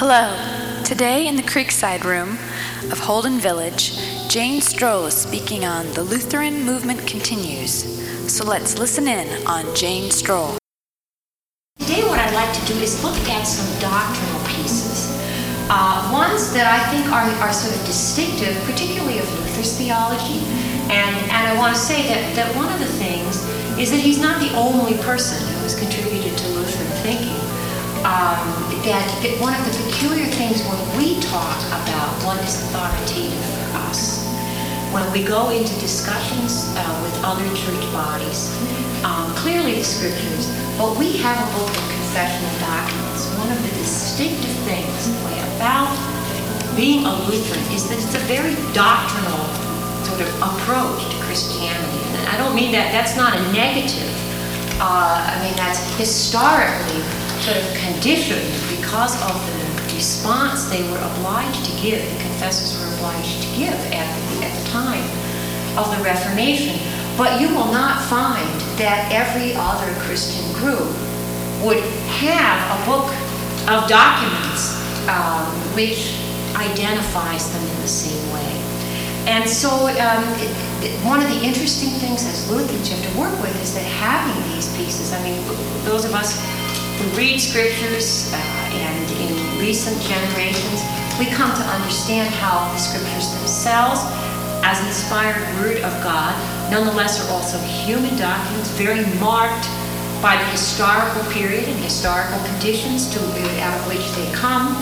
Hello. Today in the Creekside Room of Holden Village, Jane Stroll is speaking on The Lutheran Movement Continues. So let's listen in on Jane Stroll. Today what I'd like to do is look at some doctrinal pieces. Ones that I think are sort of distinctive, particularly of Luther's theology. And I want to say that one of the things is that he's not the only person who has contributed to Lutheran thinking. That one of the peculiar things when we talk about what is authoritative for us, when we go into discussions with other church bodies, clearly the scriptures, but we have a book of confessional documents. One of the distinctive things about being a Lutheran is that it's a very doctrinal sort of approach to Christianity. And I don't mean that's not a negative. I mean that's historically sort of conditioned because of the response they were obliged to give, the confessors were obliged to give at the time of the Reformation. But you will not find that every other Christian group would have a book of documents which identifies them in the same way. And so one of the interesting things as Lutherans you have to work with is that having these pieces, I mean, those of us who read scriptures and in recent generations, we come to understand how the scriptures themselves, as inspired word of God, nonetheless are also human documents, very marked by the historical period and historical conditions out of which they come.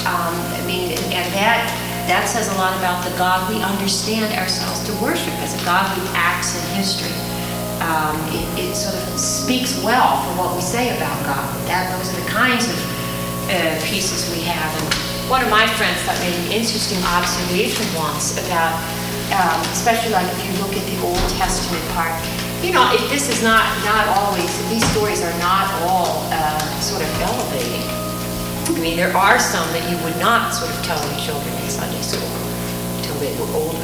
And that says a lot about the God we understand ourselves to worship as a God who acts in history. It sort of speaks well for what we say about God. Those are the kinds of pieces we have. And one of my friends thought made an interesting observation once about, especially like if you look at the Old Testament part, this is not always, these stories are not all sort of elevating. I mean, there are some that you would not sort of tell your children in Sunday school until they were older.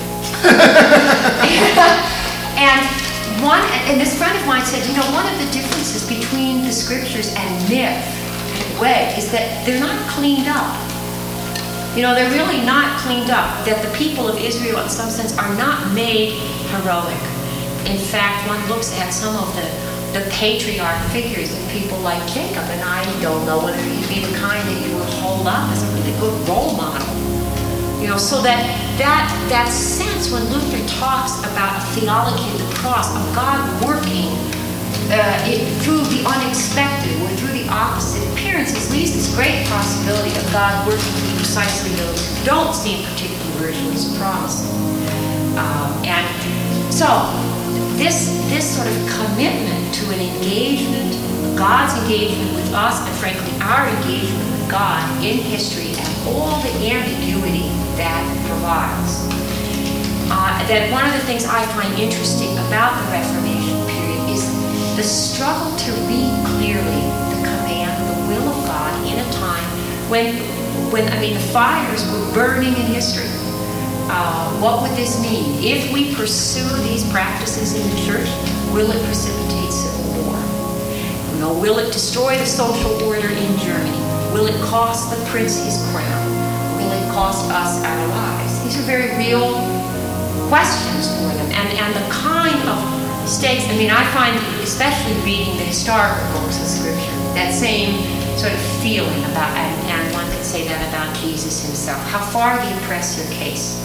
And this friend of mine said, one of the differences between the scriptures and myth, in a way, is that they're not cleaned up. They're really not cleaned up. That the people of Israel, in some sense, are not made heroic. In fact, one looks at some of the patriarch figures of people like Jacob, and I don't know whether he'd be the kind that you would hold up as a really good role model. So that sense when Luther talks about a theology of the cross, of God working through the unexpected or through the opposite appearances, leaves this great possibility of God working through precisely those who don't seem particularly virtually surprised. And so this sort of commitment to an engagement, God's engagement with us, and frankly our engagement with God in history and all the ambiguity that provides. That one of the things I find interesting about the Reformation period is the struggle to read clearly the command, the will of God in a time when the fires were burning in history. What would this mean? If we pursue these practices in the church, will it precipitate civil war? Will it destroy the social order in Germany? Will it cost the prince his crown? Will it cost us our lives? These are very real questions for them. And the kind of stakes, I find, especially reading the historical books of Scripture, that same sort of feeling about, and one could say that about Jesus himself. How far do you press your case?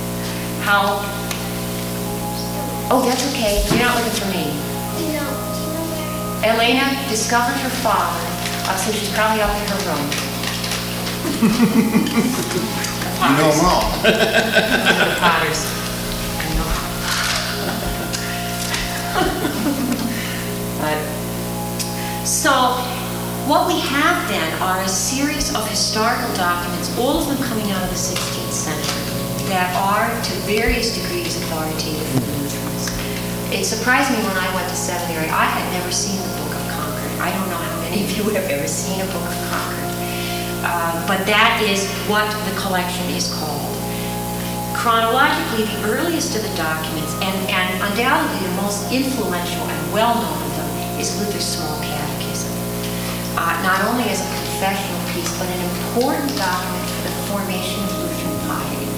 Oh, that's okay. You're not looking for me. No. Elena discovered her father, so she's probably up in her room. You know them all. The Potters. I know. So, what we have then are a series of historical documents, all of them coming out of the 16th century, that are to various degrees authoritative for Lutherans. It surprised me when I went to seminary. I had never seen the Book of Concord. I don't know how many of you have ever seen a Book of Concord. But that is what the collection is called. Chronologically, the earliest of the documents, and undoubtedly the most influential and well-known of them, is Luther's Small Catechism. Not only as a confessional piece, but an important document for the formation of Lutheran piety.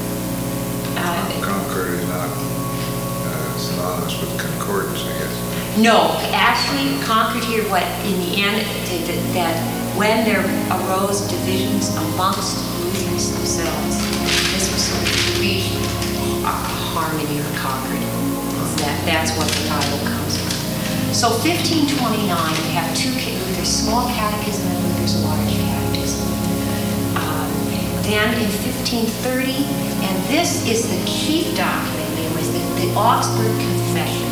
Concord is not synonymous with concordance, I guess. No, actually, Concord here, what in the end, that when there arose divisions amongst Lutherans themselves, this was sort of to reach harmony or Concord. That's what the title comes from. So 1529, we have Luther's small catechism and Luther's large catechism. Then in 1530, and this is the chief document, it was the Augsburg Confession.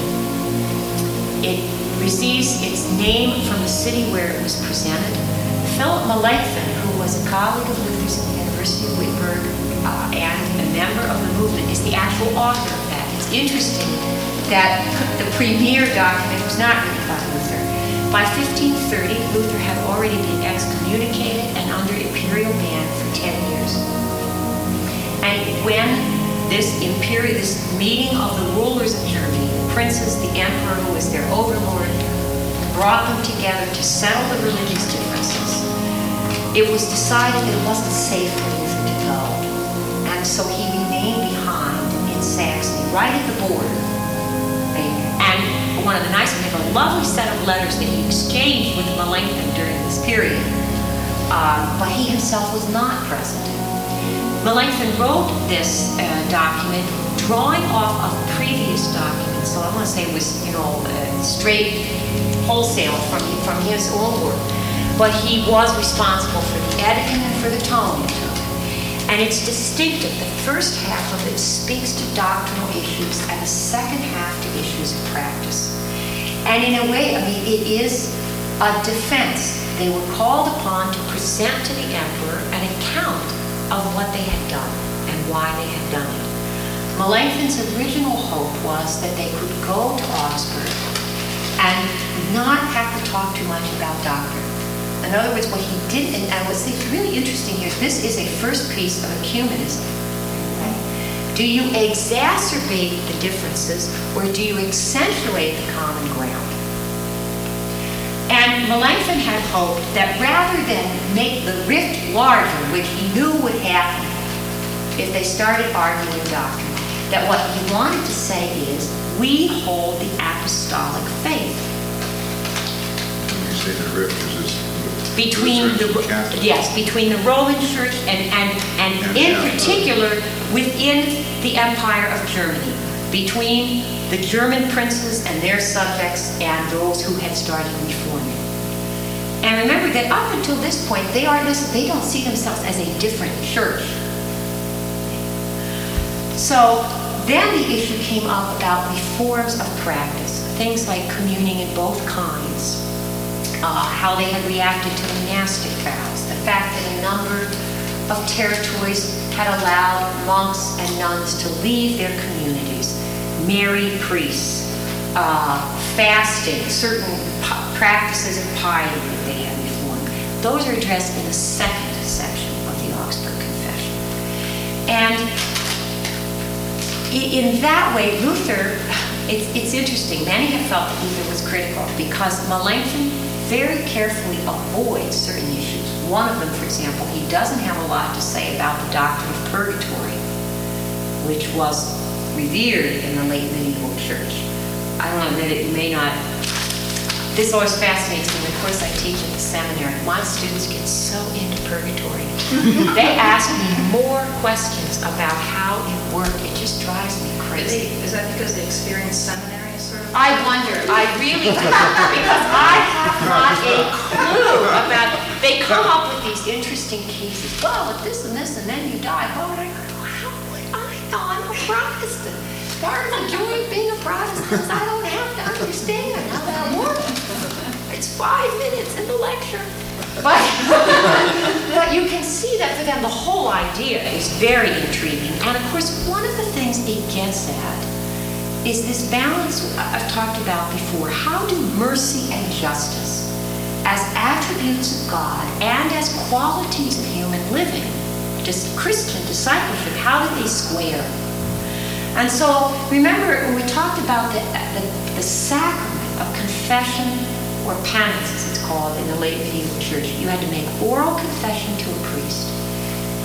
It receives its name from the city where it was presented. Philip Melanchthon, who was a colleague of Luther's at the University of Wittenberg and a member of the movement, is the actual author of that. It's interesting that the premier document was not written by Luther. By 1530, Luther had already been excommunicated and under imperial ban for 10 years. And when this meeting of the rulers of Germany, the princes, the emperor, who was their overlord, brought them together to settle the religious differences, it was decided that it wasn't safe for Luther to go. And so he remained behind in Saxony, right at the border. And one of the nice things, we have a lovely set of letters that he exchanged with Melanchthon during this period, but he himself was not present. Melanchthon wrote this document drawing off of previous documents, so I want to say it was, straight wholesale from his own work, but he was responsible for the editing and for the tone. And it's distinctive. The first half of it speaks to doctrinal issues and the second half to issues of practice. And in a way, it is a defense. They were called upon to present to the emperor an account of what they had done and why they had done it. Melanchthon's original hope was that they could go to Augsburg and not have to talk too much about doctrine. In other words, what he did, and what's really interesting here, this is a first piece of ecumenism. Right? Do you exacerbate the differences or do you accentuate the common ground? And Melanchthon had hoped that rather than make the rift larger, which he knew would happen if they started arguing doctrine, that what he wanted to say is, we hold the apostolic faith. When you say the rift, is this between between the Roman Church and in particular within the Empire of Germany, between the German princes and their subjects and those who had started reforming. And remember that up until this point, they don't see themselves as a different church. So then the issue came up about reforms of practice, things like communing in both kinds. How they had reacted to monastic vows, the fact that a number of territories had allowed monks and nuns to leave their communities, marry priests, fasting, certain practices of piety that they had reformed. Those are addressed in the second section of the Augsburg Confession. And in that way, Luther, it's interesting, many have felt that Luther was critical because Melanchthon very carefully avoids certain issues. One of them, for example, he doesn't have a lot to say about the doctrine of purgatory, which was revered in the late medieval church. I don't know that you may not. This always fascinates me. Of course, I teach at the seminary. My students get so into purgatory. They ask me more questions about how it worked. It just drives me crazy. Is that because they experience seminary? I wonder. I really wonder because I have not a clue about. They come up with these interesting cases. Well, if this and this, and then you die. Well, how would I know? I'm a Protestant. Part of the joy of being a Protestant is I don't have to understand how that works. It's 5 minutes in the lecture. But you can see that for them the whole idea is very intriguing. And of course, one of the things it gets at is this balance I've talked about before. How do mercy and justice, as attributes of God and as qualities of human living, just Christian discipleship, how do they square? And so, remember when we talked about the sacrament of confession, or penance as it's called in the late medieval church, you had to make oral confession to a priest.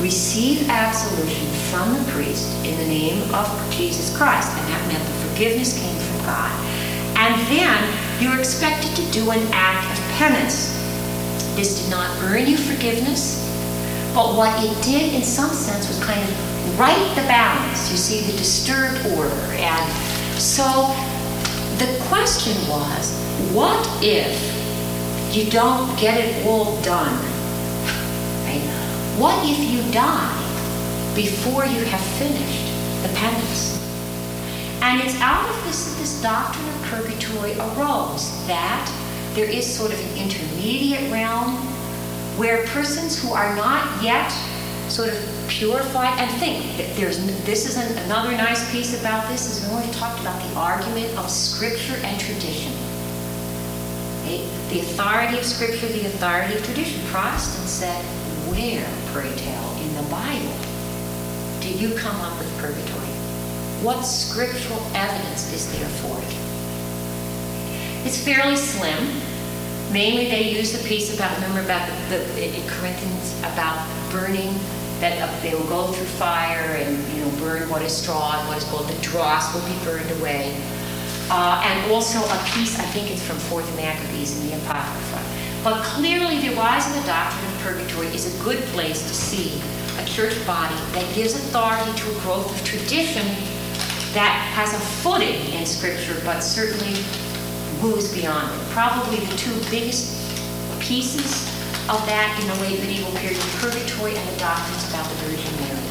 receive absolution from the priest in the name of Jesus Christ. And that meant the forgiveness came from God. And then you're expected to do an act of penance. This did not earn you forgiveness, but what it did in some sense was kind of right the balance. You see, the disturbed order. And so the question was, what if you don't get it all done? Right? What if you die before you have finished the penance? And it's out of this doctrine of purgatory arose that there is sort of an intermediate realm where persons who are not yet sort of purified, and think that this is another nice piece about this, is we already talked about the argument of Scripture and tradition. Okay? The authority of Scripture, the authority of tradition. Protestants said, where, pray tell, in the Bible did you come up with purgatory? What scriptural evidence is there for it? It's fairly slim. Mainly they use the piece about, remember about in Corinthians, about burning, that they will go through fire and burn what is straw and what is gold. The dross will be burned away. And also a piece, I think it's from 4th Maccabees in the Apocrypha. But clearly the rise of the doctrine of purgatory is a good place to see a church body that gives authority to a growth of tradition that has a footing in Scripture, but certainly moves beyond it. Probably the two biggest pieces of that in the late medieval period were purgatory and the doctrines about the Virgin Mary.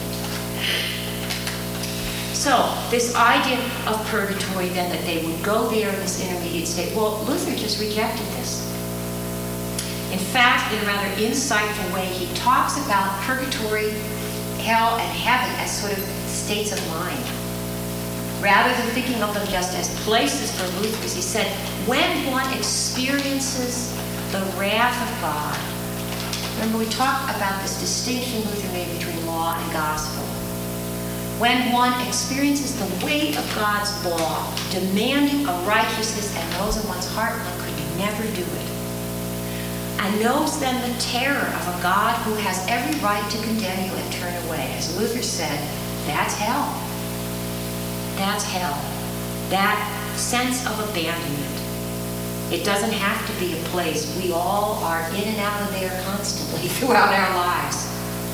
So, this idea of purgatory then, that they would go there in this intermediate state, well, Luther just rejected this. In fact, in a rather insightful way, he talks about purgatory, hell, and heaven as sort of states of mind. Rather than thinking of them just as places for Lutherans, he said, when one experiences the wrath of God, remember we talked about this distinction Luther made between law and gospel. When one experiences the weight of God's law, demanding a righteousness and knows in one's heart one could never do it, and knows then the terror of a God who has every right to condemn you and turn away, as Luther said, that's hell. That's hell. That sense of abandonment. It doesn't have to be a place. We all are in and out of there constantly throughout our lives.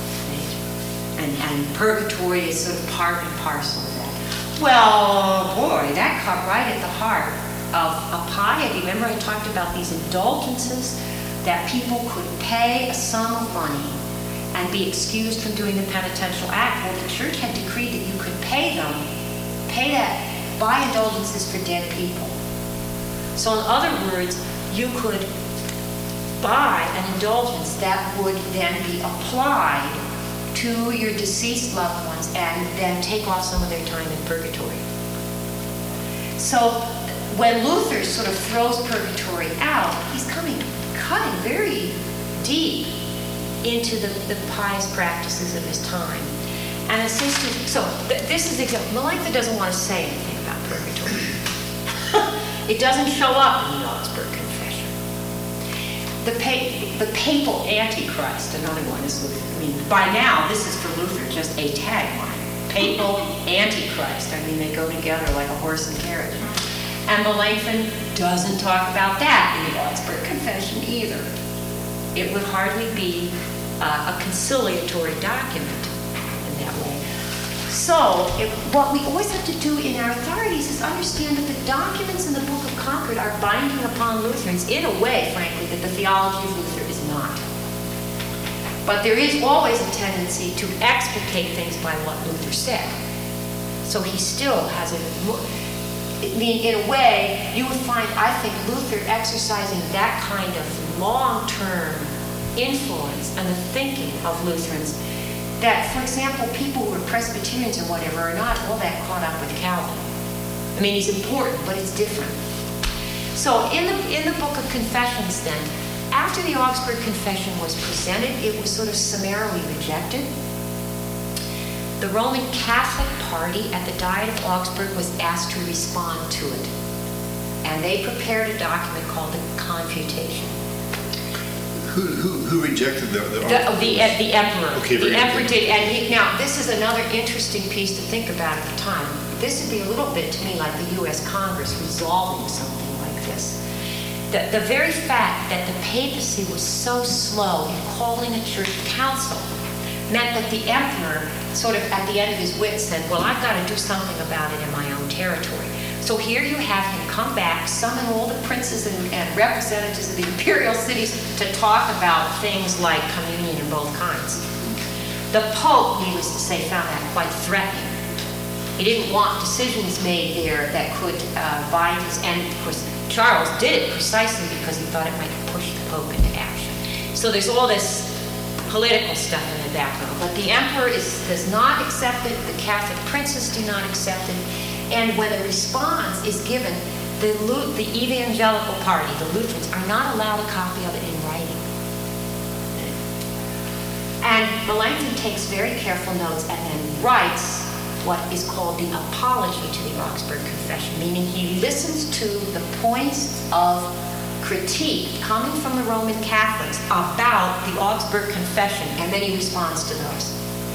And purgatory is sort of part and parcel of that. Well, boy, that caught right at the heart of a piety. Remember I talked about these indulgences that people could pay a sum of money and be excused from doing the penitential act. Well, the church had decreed that you could pay that, buy indulgences for dead people. So in other words, you could buy an indulgence that would then be applied to your deceased loved ones and then take off some of their time in purgatory. So when Luther sort of throws purgatory out, he's cutting very deep into the pious practices of his time. And this is exactly, Melanchthon doesn't want to say anything about purgatory. It doesn't show up in the Augsburg Confession. The papal Antichrist, another one is Luther. I mean, by now, this is for Luther just a tagline. Papal Antichrist. I mean, they go together like a horse and carriage. And Melanchthon doesn't talk about that in the Augsburg Confession either. It would hardly be a conciliatory document in that way. So, what we always have to do in our authorities is understand that the documents in the Book of Concord are binding upon Lutherans in a way, frankly, that the theology of Luther is not. But there is always a tendency to explicate things by what Luther said. So he still has in a way, you would find, I think, Luther exercising that kind of long-term influence on the thinking of Lutherans that, for example, people who are Presbyterians or whatever are not all that caught up with Calvin. I mean, he's important, but it's different. So in the Book of Confessions then, after the Augsburg Confession was presented, it was sort of summarily rejected. The Roman Catholic party at the Diet of Augsburg was asked to respond to it. And they prepared a document called the Confutation. Who rejected the The emperor. Okay, the very emperor good. did, and now this is another interesting piece to think about at the time. This would be a little bit to me like the U.S. Congress resolving something like this. The very fact that the papacy was so slow in calling a church council meant that the emperor, sort of at the end of his wits, said, well, I've got to do something about it in my own territory. So here you have him come back, summon all the princes and representatives of the imperial cities to talk about things like communion in both kinds. The Pope, needless to say, found that quite threatening. He didn't want decisions made there that could bind his, and of course Charles did it precisely because he thought it might push the Pope into action. So there's all this political stuff in the background. But the emperor does not accept it, the Catholic princes do not accept it, and when a response is given, the evangelical party, the Lutherans, are not allowed a copy of it in writing. And Melanchthon takes very careful notes and then writes what is called the apology to the Augsburg Confession, meaning he listens to the points of critique coming from the Roman Catholics about the Augsburg Confession, and then he responds to those.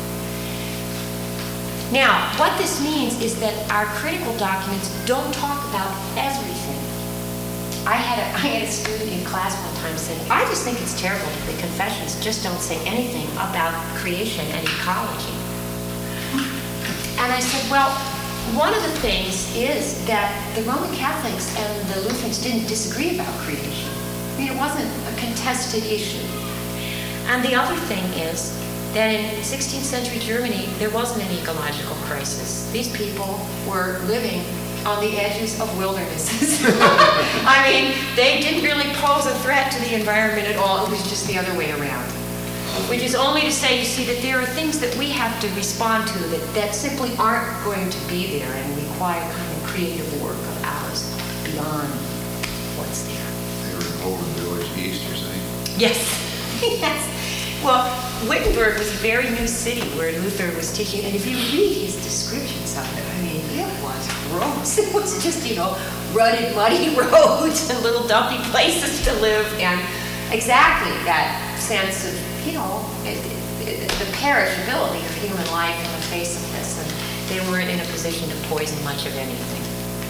Now, what this means is that our critical documents don't talk about everything. I had a student in class one time saying, I just think it's terrible that the confessions just don't say anything about creation and ecology. And I said, well, one of the things is that the Roman Catholics and the Lutherans didn't disagree about creation. I mean, it wasn't a contested issue. And the other thing is that in 16th century Germany, there wasn't an ecological crisis. These people were living on the edges of wildernesses. I mean, they didn't really pose a threat to the environment at all. It was just the other way around. Which is only to say, you see, that there are things that we have to respond to that simply aren't going to be there and require kind of creative work of ours beyond what's there. They were in Holden Village East, you're saying? Yes. Yes. Well, Wittenberg was a very new city where Luther was teaching, and if you read his descriptions of it, I mean, it was gross. It was just, rutted, muddy roads and little dumpy places to live, and exactly that sense of, the perishability of human life in the face of this, and they weren't in a position to poison much of anything.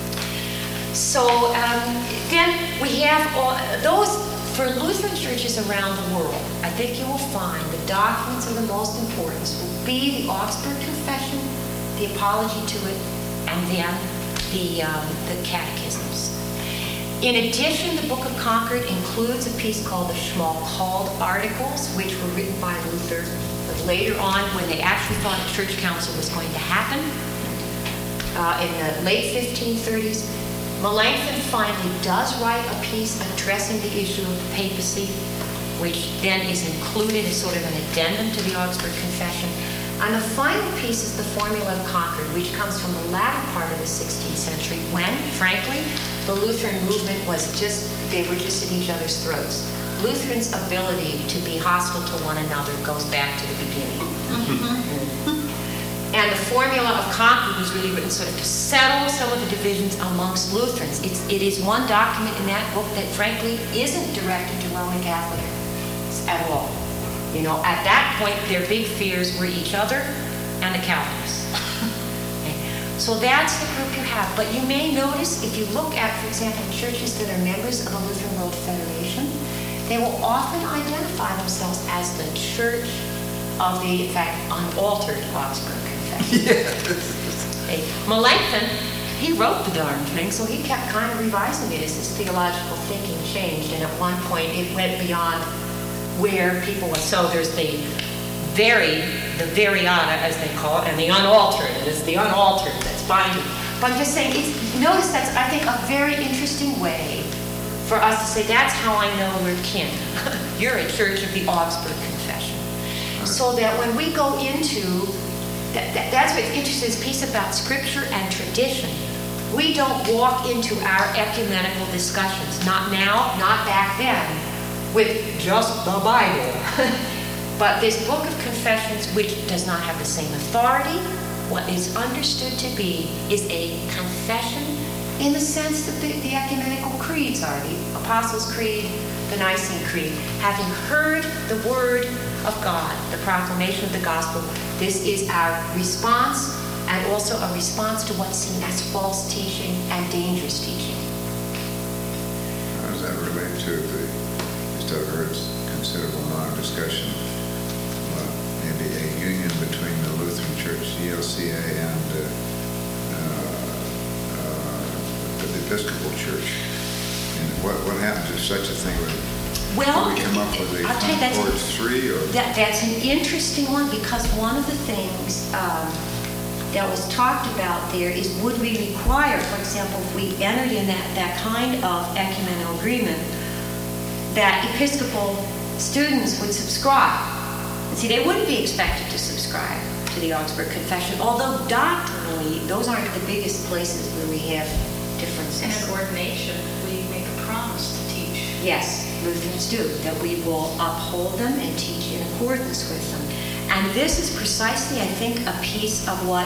So then we have all those. For Lutheran churches around the world, I think you will find the documents of the most importance will be the Augsburg Confession, the apology to it, and then the catechisms. In addition, the Book of Concord includes a piece called the Schmalkald Articles, which were written by Luther. But later on, when they actually thought a church council was going to happen, in the late 1530s, Melanchthon finally does write a piece addressing the issue of the papacy, which then is included as sort of an addendum to the Augsburg Confession. And the final piece is the Formula of Concord, which comes from the latter part of the 16th century when, frankly, the Lutheran movement they were just at each other's throats. Lutherans' ability to be hostile to one another goes back to the beginning. And the Formula of Concord was really written sort of to settle some of the divisions amongst Lutherans. It is one document in that book that, frankly, isn't directed to Roman Catholics at all. At that point, their big fears were each other and the Calvinists. Okay. So that's the group you have. But you may notice, if you look at, for example, churches that are members of the Lutheran World Federation, they will often identify themselves as the church of the, in fact, unaltered Augsburg Confession. Yes. Melanchthon, he wrote the darn thing, so he kept kind of revising it as his theological thinking changed, and at one point it went beyond where people were. So there's the Veriana, as they call it, and the unaltered. It is the unaltered that's binding. But I'm just saying, notice that's, I think, a very interesting way for us to say, that's how I know we're kin. You're a church of the Augsburg Confession. So that when we go into that's what's interesting, this piece about scripture and tradition. We don't walk into our ecumenical discussions, not now, not back then, with just the Bible. But this Book of Confessions, which does not have the same authority, what is understood to be is a confession in the sense that the ecumenical creeds are, the Apostles' Creed, the Nicene Creed. Having heard the word of God, the proclamation of the gospel, this is our response, and also a response to what's seen as false teaching and dangerous teaching. How does that relate to just I've heard considerable amount of discussion about maybe a union between the Lutheran Church, ELCA, and the Episcopal Church. And what happens if such a thing would... Well, we come up with a I'll tell you, Concord 3 or... That's an interesting one, because one of the things that was talked about there is, would we require, for example, if we entered in that kind of ecumenical agreement, that Episcopal students would subscribe. And see, they wouldn't be expected to subscribe to the Augsburg Confession, although doctrinally, those aren't the biggest places where we have differences. And in ordination, we make a promise to teach. Yes, Lutherans do, that we will uphold them and teach in accordance with them. And this is precisely, I think, a piece of what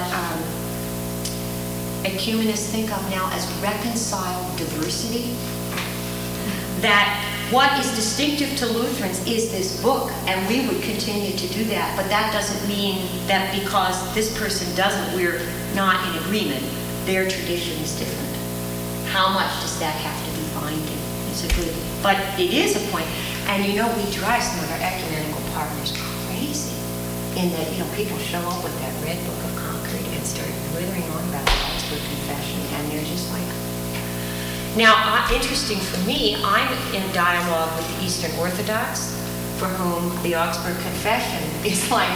ecumenists think of now as reconciled diversity. That what is distinctive to Lutherans is this book, and we would continue to do that, but that doesn't mean that because this person doesn't, we're not in agreement. Their tradition is different. How much does that have to be binding? It's a good, but it is a point. And we drive some of our ecumenical partners crazy in that, people show up with that red book of Concord and start withering on about the Augsburg Confession, and they're just like... Now, interesting for me, I'm in dialogue with the Eastern Orthodox, for whom the Augsburg Confession is like,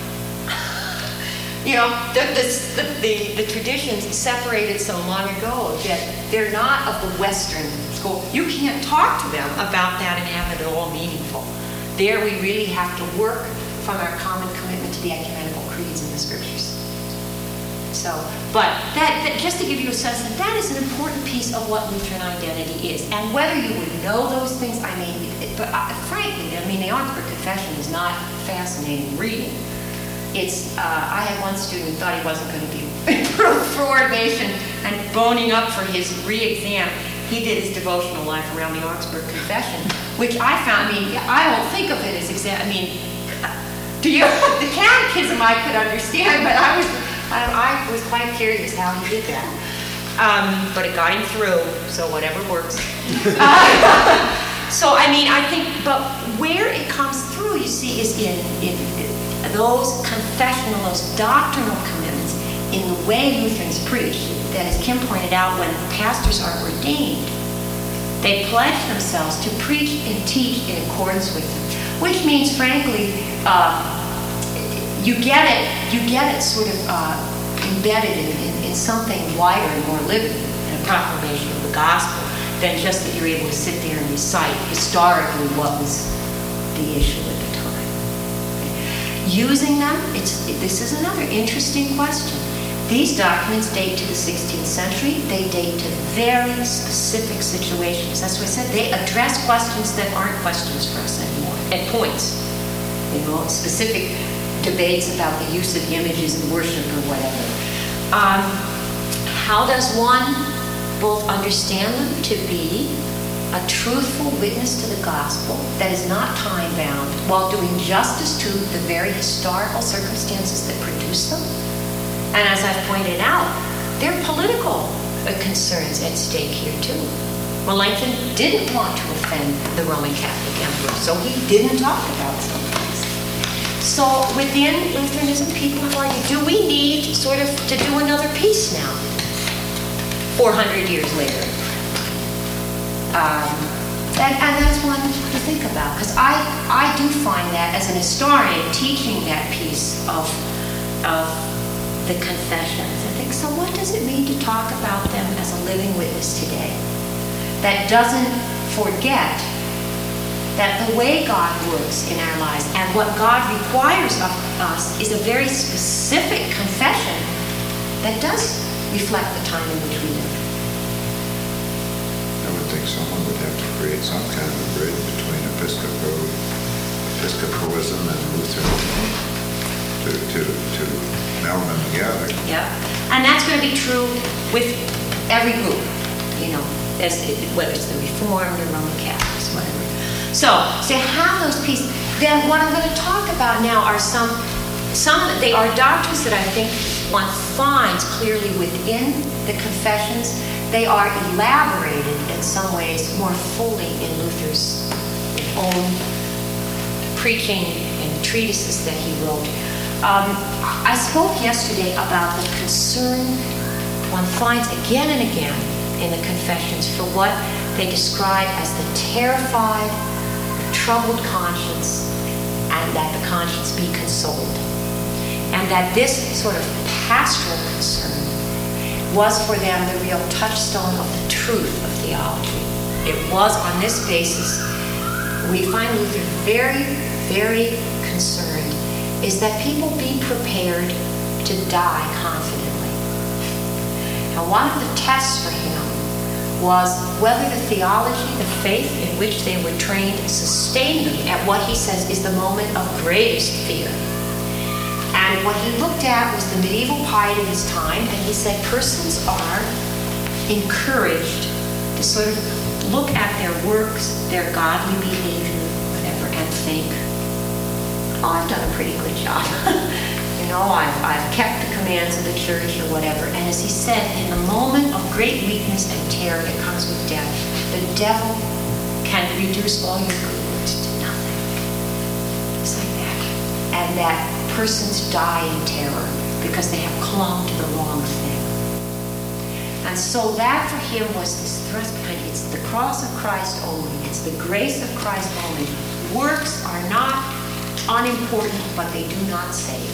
the traditions separated so long ago that they're not of the Western school. You can't talk to them about that and have it all meaningful. There we really have to work from our common commitment to the ecumenical creeds and the scriptures. So, but that just to give you a sense that is an important piece of what Lutheran identity is. And whether you would know those things, frankly, the Augsburg Confession is not fascinating reading. It's, I had one student who thought he wasn't going to be approved for ordination, and boning up for his re-exam, he did his devotional life around the Augsburg Confession, which I found, I don't think of it as the catechism I could understand, but I was quite curious how he did that. But it got him through, so whatever works. So, I think, but where it comes through, you see, is in those confessional, those doctrinal commitments, in the way Lutherans preach. That, as Kim pointed out, when pastors are ordained, they pledge themselves to preach and teach in accordance with them. Which means, frankly, you get it sort of embedded in something wider and more living, in a proclamation of the gospel, than just that you're able to sit there and recite historically what was the issue at the time. Using them, this is another interesting question. These documents date to the 16th century. They date to very specific situations. That's what I said. They address questions that aren't questions for us anymore, at points. Specific debates about the use of images in worship or whatever. How does one both understand them to be a truthful witness to the gospel that is not time-bound, while doing justice to the very historical circumstances that produce them? And as I've pointed out, there are political concerns at stake here too. Melanchthon didn't want to offend the Roman Catholic Emperor, so he didn't talk about some things. So within Lutheranism, people are like, do we need sort of to do another piece now, 400 years later? And that's one to think about, because I do find that as an historian teaching that piece of the confessions, I think, so what does it mean to talk about them as a living witness today that doesn't forget that the way God works in our lives and what God requires of us is a very specific confession that does reflect the time in which we live? I would think someone would have to create some kind of a bridge between Episcopalism and Lutheranism to meld them together. Yeah, and that's going to be true with every group. whether it's the Reformed or Roman Catholics, whatever. So to have those pieces, then what I'm going to talk about now are some they are doctrines that I think one finds clearly within the Confessions. They are elaborated in some ways more fully in Luther's own preaching and treatises that he wrote. I spoke yesterday about the concern one finds again and again in the Confessions for what they describe as the terrified, troubled conscience, and that the conscience be consoled. And that this sort of pastoral concern was for them the real touchstone of the truth of theology. It was on this basis we find Luther very, very concerned is that people be prepared to die confidently. Now, one of the tests for him was whether the theology, the faith in which they were trained, sustained them at what he says is the moment of greatest fear. And what he looked at was the medieval piety of his time, and he said persons are encouraged to sort of look at their works, their godly behavior, whatever, and think, oh, I've done a pretty good job. I've kept the commands of the church or whatever. And as he said, in the moment of great weakness and terror that comes with death, the devil can reduce all your good works to nothing. It's like that. And that persons die in terror because they have clung to the wrong thing. And so that for him was this thrust behind it. It's the cross of Christ only. It's the grace of Christ only. Works are not unimportant, but they do not save.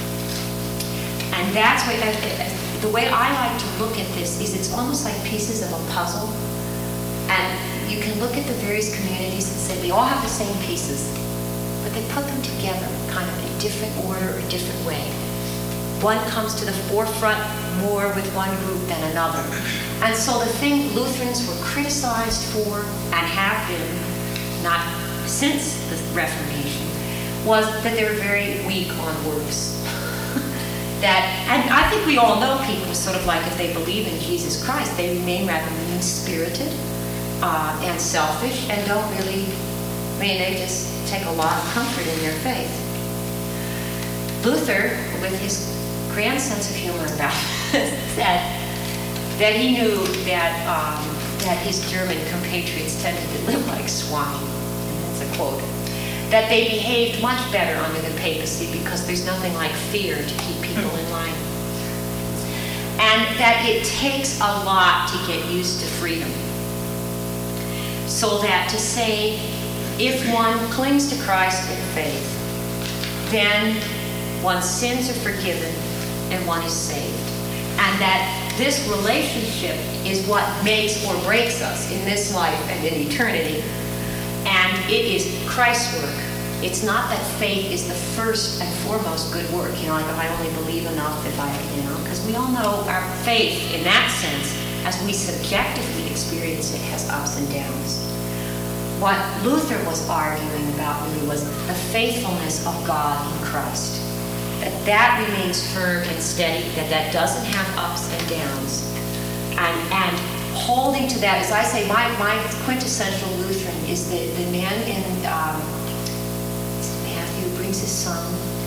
And that's what, the way I like to look at this is it's almost like pieces of a puzzle. And you can look at the various communities and say they all have the same pieces, but they put them together kind of in a different order or different way. One comes to the forefront more with one group than another. And so the thing Lutherans were criticized for and have been, not since the Reformation, was that they were very weak on works. And I think we all know people sort of like if they believe in Jesus Christ, they remain rather mean-spirited and selfish and don't really, they just take a lot of comfort in their faith. Luther, with his grand sense of humor about it, said that he knew that his German compatriots tended to live like swine. And that's a quote. That they behaved much better under the papacy because there's nothing like fear to keep people in line. And that it takes a lot to get used to freedom. So that to say, if one clings to Christ in faith, then one's sins are forgiven and one is saved. And that this relationship is what makes or breaks us in this life and in eternity. And it is Christ's work. It's not that faith is the first and foremost good work. Like if I only believe enough, because we all know our faith in that sense, as we subjectively experience it, has ups and downs. What Luther was arguing about really was the faithfulness of God in Christ. That remains firm and steady, that doesn't have ups and downs. And holding to that, as I say, my quintessential Lutheran is the man in Matthew brings his son,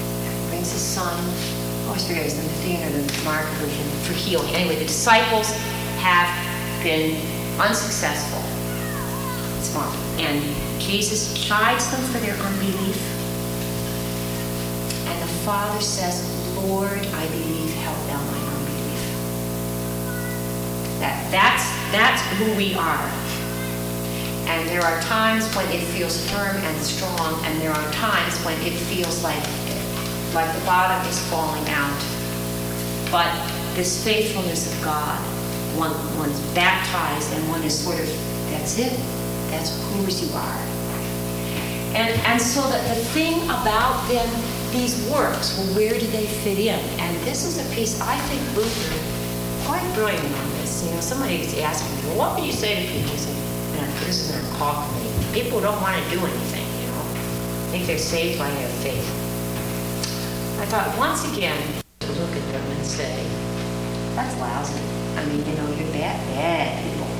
I always forget his name, the Matthean or the Mark version, for healing. Anyway, the disciples have been unsuccessful. It's Mark. And Jesus chides them for their unbelief. And the Father says, Lord, I believe, help thou my unbelief. That's who we are. And there are times when it feels firm and strong, and there are times when it feels like the bottom is falling out. But this faithfulness of God, one's baptized and one is sort of, that's it. That's whose you are. And so that the thing about them, these works, well, where do they fit in? And this is a piece, I think Luther, quite brilliant on this. Somebody was asking me, well, what would you say to people? This is an call for me. People don't want to do anything, think they're saved by their faith. I thought once again to look at them and say, that's lousy. You're bad people.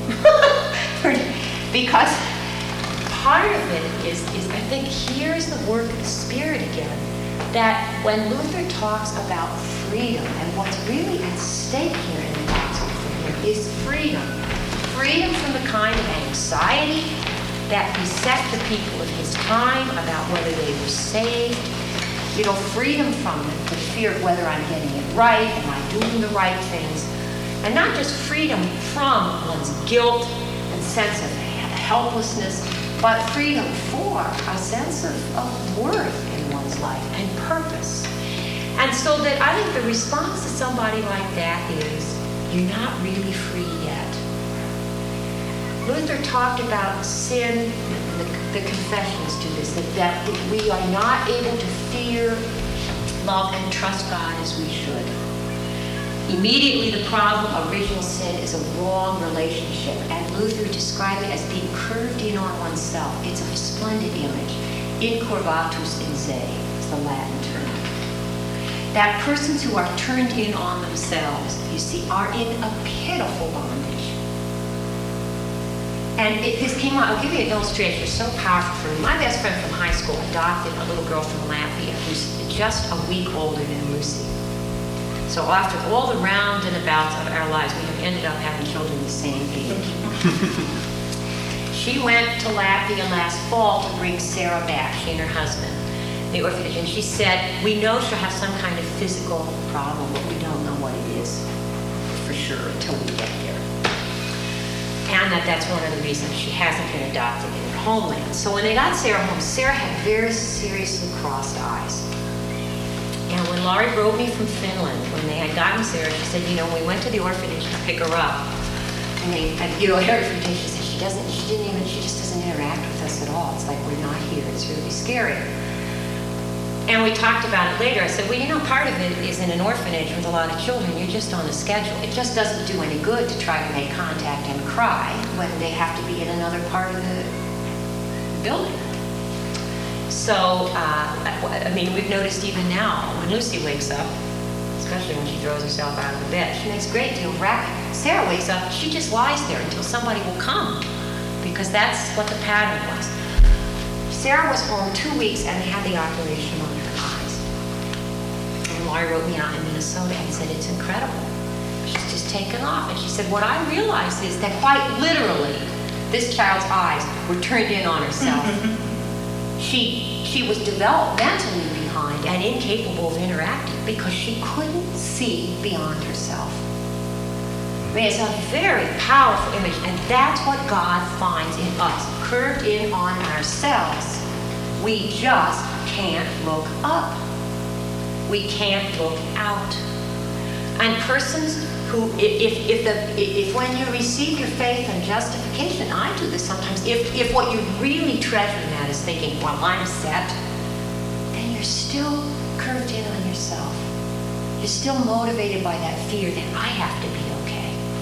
Because part of it is I think here's the work of the Spirit again, that when Luther talks about freedom, and what's really at stake here in the gospel for him is freedom. Freedom from the kind of anxiety that beset the people of his time about whether they were saved. You know, freedom from the fear of whether I'm getting it right, am I doing the right things? And not just freedom from one's guilt and sense of helplessness, but freedom for a sense of worth in one's life and purpose. And so that I think the response to somebody like that is, you're not really free yet. Luther talked about sin, the confessions do this, that we are not able to fear, love, and trust God as we should. Immediately the problem of original sin is a wrong relationship, and Luther described it as being curved in on oneself. It's a splendid image. Incurvatus in se is the Latin term. That persons who are turned in on themselves, you see, are in a pitiful bondage. And this came out, I'll give you an illustration, it's so powerful for me. My best friend from high school adopted a little girl from Latvia who's just a week older than Lucy. So after all the rounds and abouts of our lives, we have ended up having children the same age. She went to Latvia last fall to bring Sarah back, she and her husband, the orphanage, and she said, we know she'll have some kind of physical problem, but we don't know what it is for sure until we get there. And that's one of the reasons she hasn't been adopted in her homeland. So when they got Sarah home, Sarah had very seriously crossed eyes. And when Laurie wrote me from Finland, when they had gotten Sarah, she said, you know, we went to the orphanage to pick her up. And you know, her she said she just doesn't interact with us at all. It's like we're not here. It's really scary. And we talked about it later. I said, well, you know, part of it is in an orphanage with a lot of children, you're just on a schedule. It just doesn't do any good to try to make contact and cry when they have to be in another part of the building. So, I mean, we've noticed even now, when Lucy wakes up, especially when she throws herself out of the bed, she makes a great deal of racket. Sarah wakes up, she just lies there until somebody will come, because that's what the pattern was. Sarah was home 2 weeks and they had the operation on her eyes. And Laurie wrote me out in Minnesota and said, it's incredible. She's just taken off. And she said, what I realized is that quite literally, this child's eyes were turned in on herself. She was developmentally behind and incapable of interacting because she couldn't see beyond herself. I mean, it's a very powerful image, and that's what God finds in us, curved in on ourselves. We just can't look up. We can't look out. And persons who, if when you receive your faith and justification, I do this sometimes, if what you really treasure in that is thinking, well, I'm set, then you're still curved in on yourself. You're still motivated by that fear that I have to be okay.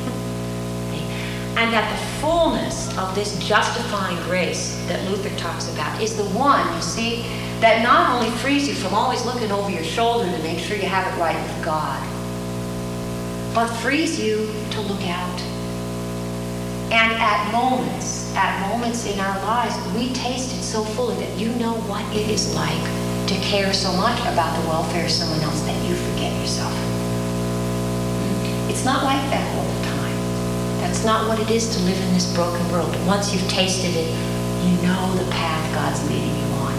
And that the fullness of this justifying grace that Luther talks about is the one, you see, that not only frees you from always looking over your shoulder to make sure you have it right with God, but frees you to look out. And at moments in our lives, we taste it so fully that you know what it is like to care so much about the welfare of someone else that you forget yourself. It's not like that all the time. That's not what it is to live in this broken world. But once you've tasted it, you know the path God's leading you on.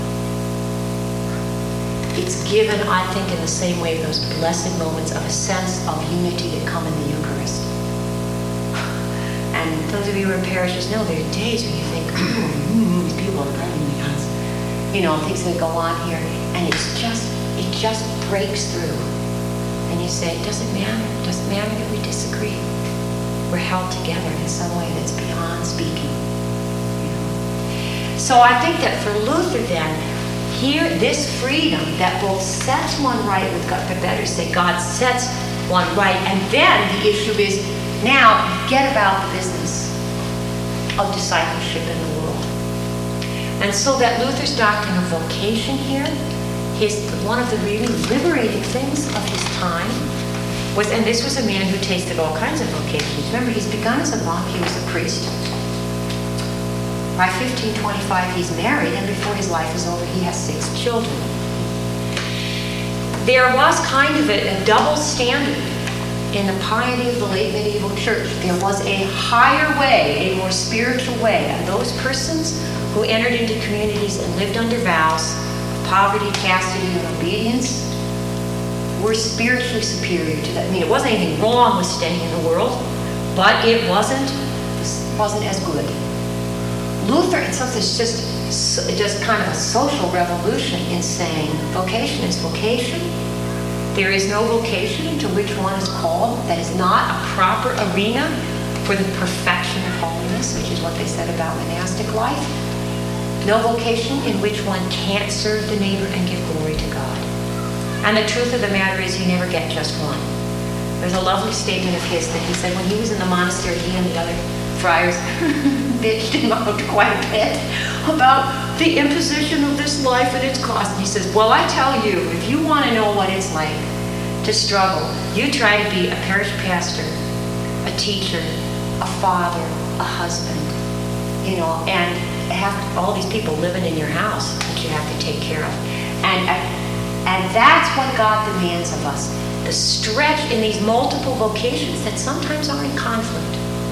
It's given, I think, in the same way, those blessed moments of a sense of unity that come in the Eucharist. And those of you who are in parishes know there are days when you think, these people are praying because, you know, things that go on here, and it just breaks through. And you say, it doesn't matter that we disagree. We're held together in some way that's beyond speaking. You know? So I think that for Luther then, here, this freedom that both sets one right with God, or better say, God sets one right, and then the issue is, now get about the business of discipleship in the world. And so that Luther's doctrine of vocation here, one of the really liberating things of his time, and this was a man who tasted all kinds of vocations. Remember, he's begun as a monk, he was a priest. By 1525, he's married, and before his life is over, he has 6 children. There was kind of a double standard in the piety of the late medieval church. There was a higher way, a more spiritual way, and those persons who entered into communities and lived under vows of poverty, chastity, and obedience were spiritually superior to that. I mean, it wasn't anything wrong with staying in the world, but it wasn't as good. Luther, it's just kind of a social revolution in saying vocation is vocation. There is no vocation to which one is called that is not a proper arena for the perfection of holiness, which is what they said about monastic life. No vocation in which one can't serve the neighbor and give glory to God. And the truth of the matter is you never get just one. There's a lovely statement of his that he said when he was in the monastery, he and the other friars bitched him out quite a bit about the imposition of this life and its cost. And he says, well, I tell you, if you want to know what it's like to struggle, you try to be a parish pastor, a teacher, a father, a husband, and have all these people living in your house that you have to take care of. And that's what God demands of us. The stretch in these multiple vocations that sometimes are in conflict.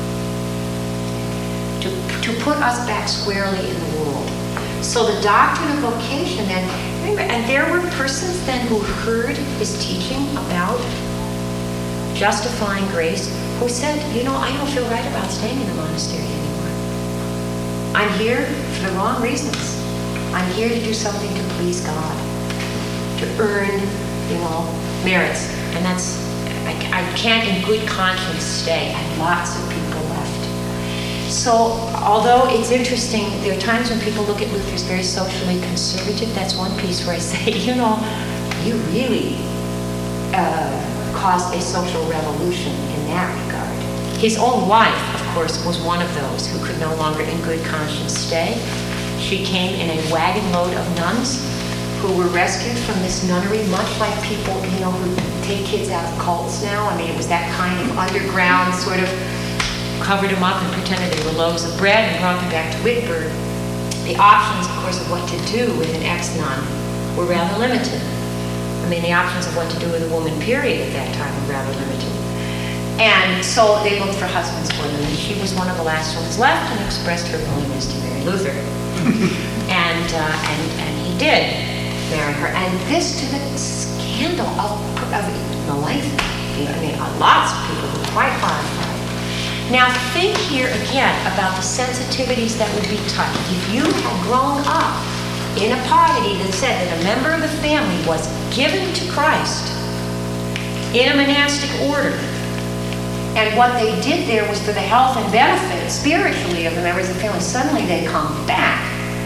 To put us back squarely in the world. So the doctrine of vocation then, remember, and there were persons then who heard his teaching about justifying grace, who said, I don't feel right about staying in the monastery anymore. I'm here for the wrong reasons. I'm here to do something to please God, to earn, merits. And that's, I can't in good conscience stay. And lots of people left. So, although it's interesting, there are times when people look at Luther as very socially conservative. That's one piece where I say, you really caused a social revolution in that regard. His own wife, of course, was one of those who could no longer in good conscience stay. She came in a wagon load of nuns who were rescued from this nunnery, much like people, who take kids out of cults now. I mean, it was that kind of underground sort of covered them up and pretended they were loaves of bread and brought them back to Wittenberg. The options, of course, of what to do with an ex-nun were rather limited. I mean, the options of what to do with a woman, period, at that time were rather limited. And so they looked for husbands for them, and she was one of the last ones left and expressed her willingness to marry Luther. and he did marry her. And this to the scandal of Melanchthon. Lots of people were quite horrified. Now think here again about the sensitivities that would be touched. If you had grown up in a piety that said that a member of the family was given to Christ in a monastic order, and what they did there was for the health and benefit spiritually of the members of the family, suddenly they come back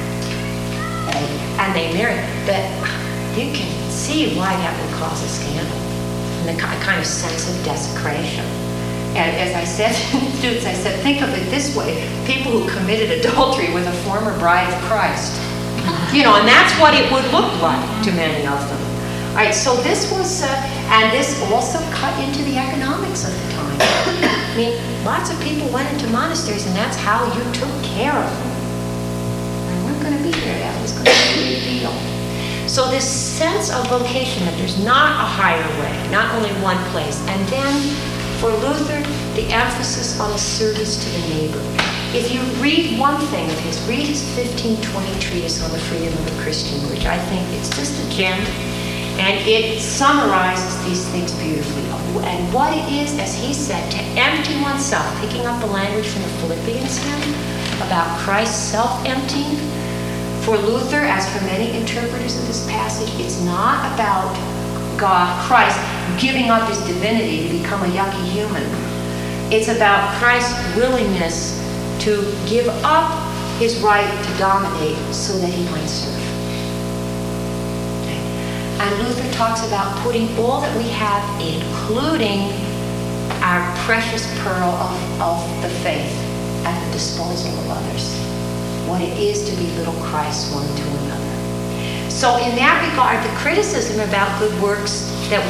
and they marry. But you can see why that would cause a scandal and the kind of sense of desecration. And as I said to the students, I said, think of it this way. People who committed adultery with a former bride of Christ. And that's what it would look like to many of them. All right, so this was, and this also cut into the economics of the time. I mean, lots of people went into monasteries, and that's how you took care of them. They weren't going to be there. That was going to be a big deal. So this sense of vocation, that there's not a higher way, not only one place, and then for Luther, the emphasis on the service to the neighbor. If you read one thing of his, read his 1520 treatise on the freedom of the Christian, which I think it's just a gem, and it summarizes these things beautifully. And what it is, as he said, to empty oneself, picking up the language from the Philippians hymn about Christ's self-emptying. For Luther, as for many interpreters of this passage, it's not about God, Christ, giving up his divinity to become a yucky human. It's about Christ's willingness to give up his right to dominate so that he might serve. Okay. And Luther talks about putting all that we have, including our precious pearl of the faith, at the disposal of others. What it is to be little Christ one to another. So in that regard, the criticism about good works that were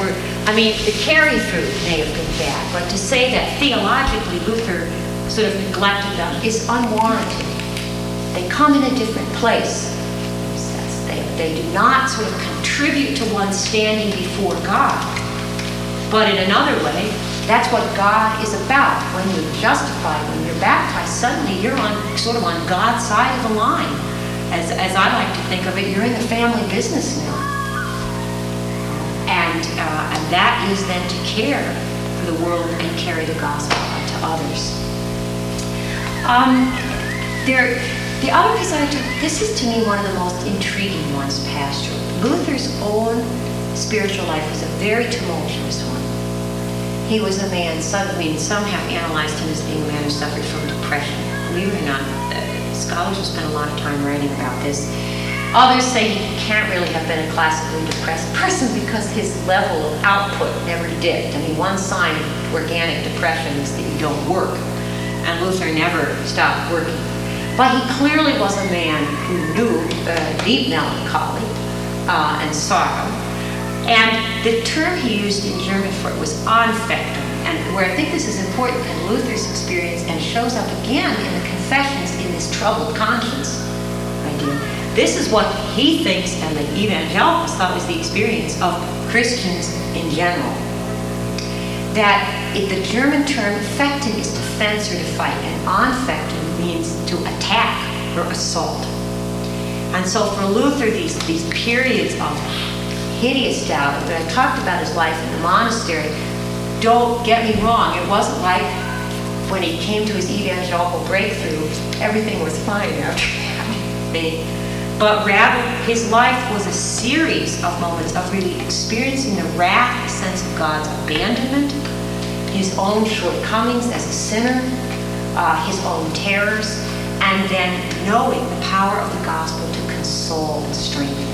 I mean, the carry-through may have been bad, but to say that theologically Luther sort of neglected them is unwarranted. They come in a different place. They do not sort of contribute to one's standing before God. But in another way, that's what God is about. When you're justified, when you're baptized, suddenly you're sort of on God's side of the line. As I like to think of it, you're in the family business now. And that is then to care for the world and carry the gospel out to others. The other piece I like to, this is to me one of the most intriguing ones, Pastor. Luther's own spiritual life was a very tumultuous one. He was a man, some have analyzed him as being a man who suffered from depression. Believe it or not, scholars have spent a lot of time writing about this. Others say he can't really have been a classically depressed person because his level of output never dipped. I mean, one sign of organic depression is that you don't work. And Luther never stopped working. But he clearly was a man who knew deep melancholy and sorrow. And the term he used in German for it was Anfechtung. And where I think this is important in Luther's experience and shows up again in the Confessions in this troubled conscience idea. This is what he thinks and the evangelicals thought was the experience of Christians in general. That the German term Fechten is to fence or to fight, and Anfechtung means to attack or assault. And so for Luther, these periods of hideous doubt, that I talked about his life in the monastery, don't get me wrong, it wasn't like when he came to his evangelical breakthrough, everything was fine after that. But rather, his life was a series of moments of really experiencing the wrath, the sense of God's abandonment, his own shortcomings as a sinner, his own terrors, and then knowing the power of the gospel to console and strengthen.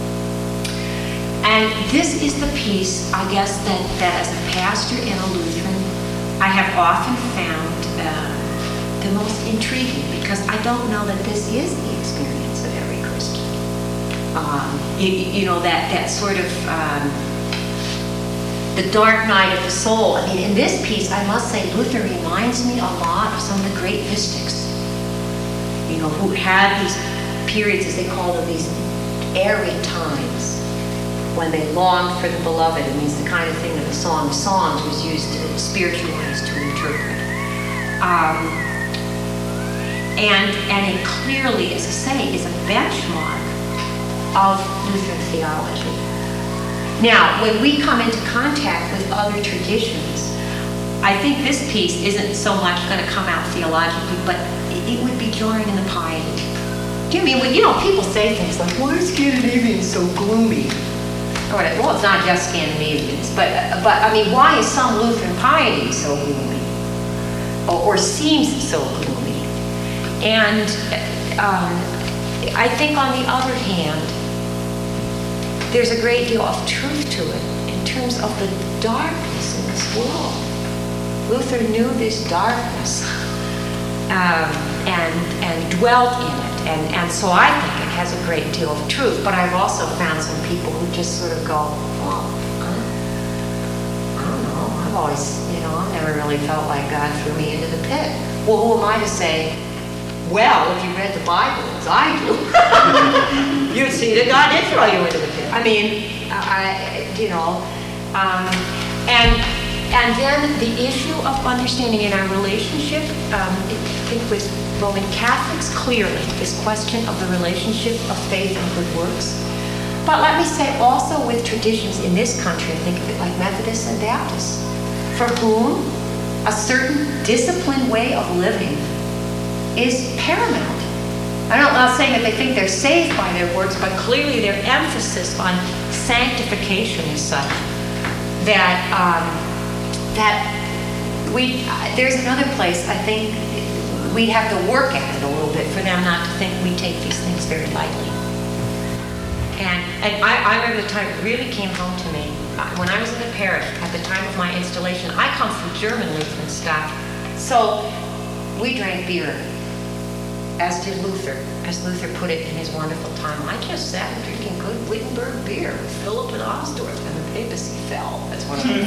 And this is the piece, I guess, that as a pastor and a Lutheran, I have often found the most intriguing, because I don't know that this is the experience of every Christian. That sort of the dark night of the soul. I mean, in this piece, I must say, Luther reminds me a lot of some of the great mystics, who had these periods, as they call them, these arid times, when they longed for the beloved. It means the kind of thing that the Song of Songs was used to spiritualize, to interpret. And it clearly, as I say, is a benchmark of Lutheran theology. Now, when we come into contact with other traditions, I think this piece isn't so much going to come out theologically, but it would be jarring in the piety. Do you mean, people say things like, why are Scandinavians so gloomy? Well, it's not just Scandinavians, but I mean, why is some Lutheran piety so gloomy? Or seems so gloomy? And I think, on the other hand, there's a great deal of truth to it in terms of the darkness in this world. Luther knew this darkness and dwelt in it. And so I think it has a great deal of truth. But I've also found some people who just sort of go, well, I don't know. I've always, I've never really felt like God threw me into the pit. Well, who am I to say, well, if you read the Bible, as I do, you'd see that God did throw you into the pit. I mean, and then the issue of understanding in our relationship, I think with Roman Catholics, clearly, this question of the relationship of faith and good works. But let me say also with traditions in this country, think of it like Methodists and Baptists, for whom a certain disciplined way of living is paramount. I'm not saying that they think they're saved by their works, but clearly their emphasis on sanctification is such that there's another place, I think, we have to work at it a little bit for them not to think we take these things very lightly. And I remember the time it really came home to me. When I was in the parish, at the time of my installation, I come from German Lutheran stock. So we drank beer, as did Luther. As Luther put it in his wonderful time, I just sat drinking good Wittenberg beer with Philip and Osdorf. papacy fell. That's what I'm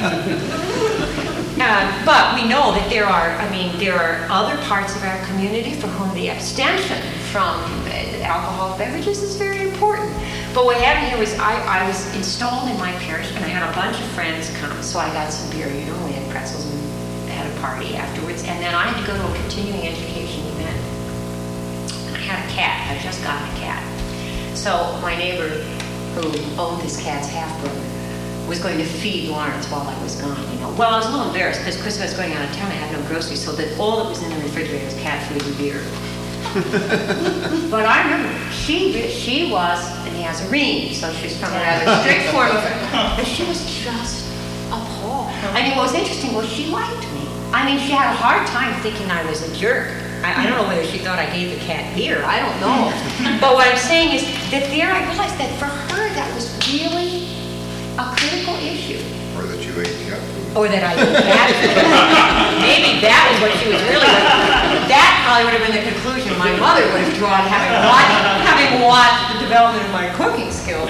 but we know that there are other parts of our community for whom the abstention from alcoholic beverages is very important. But what happened here was I was installed in my parish, and I had a bunch of friends come, so I got some beer, we had pretzels and had a party afterwards, and then I had to go to a continuing education event. And I had a cat. I just got a cat. So my neighbor, who owned this cat's half-brother, was going to feed Lawrence while I was gone, Well, I was a little embarrassed because Christmas going out of town, I had no groceries, so that all that was in the refrigerator was cat food and beer. But I remember she was a Nazarene, so she was from a rather strict form of it. But she was just appalled. What was interesting was she liked me. She had a hard time thinking I was a jerk. I don't know whether she thought I gave the cat beer. I don't know. But what I'm saying is that there I realized that for her that was really a critical issue. Or that you ate cat food. Or that I ate cat food. Maybe that was what she was really like. That probably would have been the conclusion my mother would have drawn having watched the development of my cooking skills.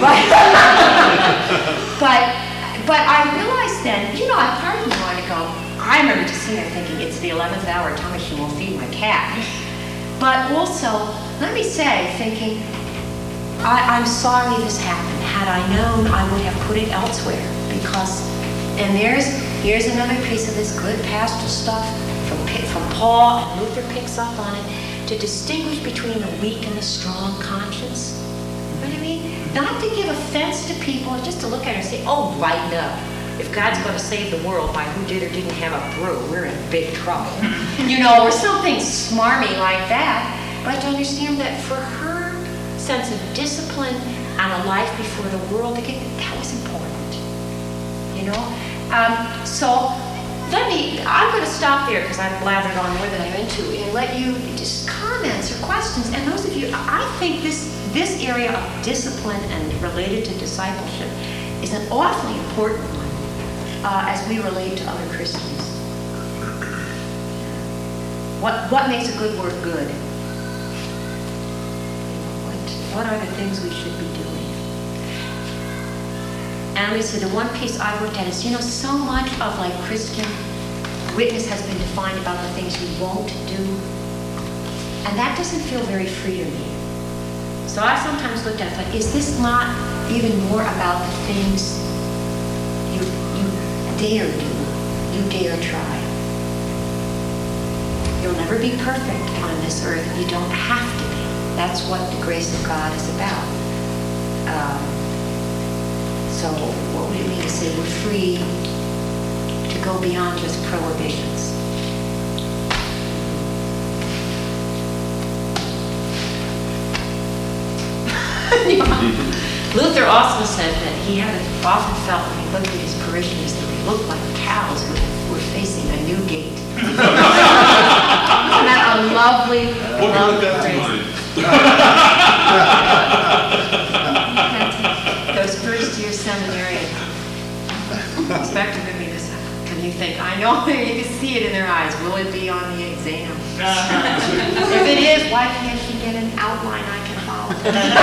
But I realized then, part of me wanted to go, I remember just sitting there thinking, it's the 11th hour, tell me she won't feed my cat. But also, let me say, thinking, I'm sorry this happened. Had I known, I would have put it elsewhere. Because, and here's another piece of this good pastoral stuff from Paul, and Luther picks up on it, to distinguish between the weak and the strong conscience. You know what I mean? Not to give offense to people, just to look at her and say, oh, lighten up. If God's going to save the world by who did or didn't have a brew, we're in big trouble. Or something smarmy like that. But to understand that for her sense of discipline and a life before the world, again, that was important. So I'm going to stop there because I've blathered on more than I'm into, and let you just comments or questions. And those of you, I think this area of discipline and related to discipleship is an awfully important one. As we relate to other Christians. What makes a good work good? What are the things we should be doing? And Lisa, the one piece I looked at is, so much of Christian witness has been defined about the things you won't do. And that doesn't feel very free to me. So I sometimes looked at it and thought, is this not even more about the things you dare do, you dare try? You'll never be perfect on this earth. You don't have to be. That's what the grace of God is about. So what would it mean to say we're free to go beyond just prohibitions? Luther also said that he had often felt when he looked at his parishioners that they looked like cows who were facing a new gate. Isn't that a lovely phrase? Those first-year seminarians expected to be this, and you think, I know, you can see it in their eyes. Will it be on the exam? If it is, why can't she get an outline I can follow?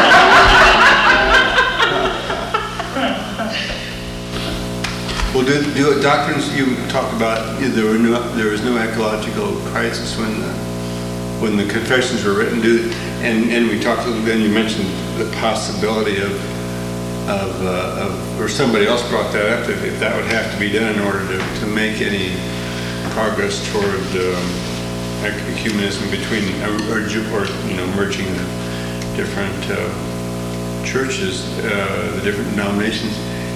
Well, do doctrines you talked about? There was no ecological crisis when the confessions were written. And we talked. Then you mentioned the possibility of or somebody else brought that up, if that would have to be done in order to make any progress toward ecumenism between or merging the different churches, the different denominations.